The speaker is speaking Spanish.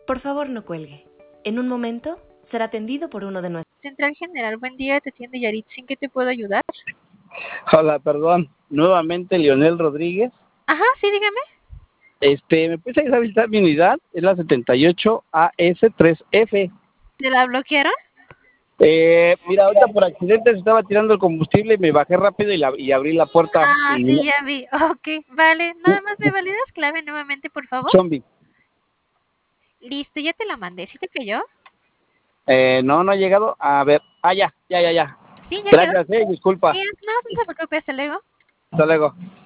Por favor, no cuelgue. En un momento será atendido por uno de nuestros... Central General, buen día, te atiende Yaritza, ¿en qué te puedo ayudar? Hola, perdón. Nuevamente Leonel Rodríguez. Ajá, sí, dígame. ¿Me puedes ayudar a visitar mi unidad? Es la 78AS3F. ¿Te la bloquearon? Mira, ahorita por accidente se estaba tirando el combustible y me bajé rápido y abrí la puerta. Ah, Y sí, ya vi. Ok, vale. Nada más me validas clave nuevamente, por favor. zombie. Listo, ya te la mandé. ¿Sí te cayó? No ha llegado. A ver. Ya. Sí, ya quedó. Gracias, disculpa. Sí, no, no se preocupe, hasta luego. Hasta luego.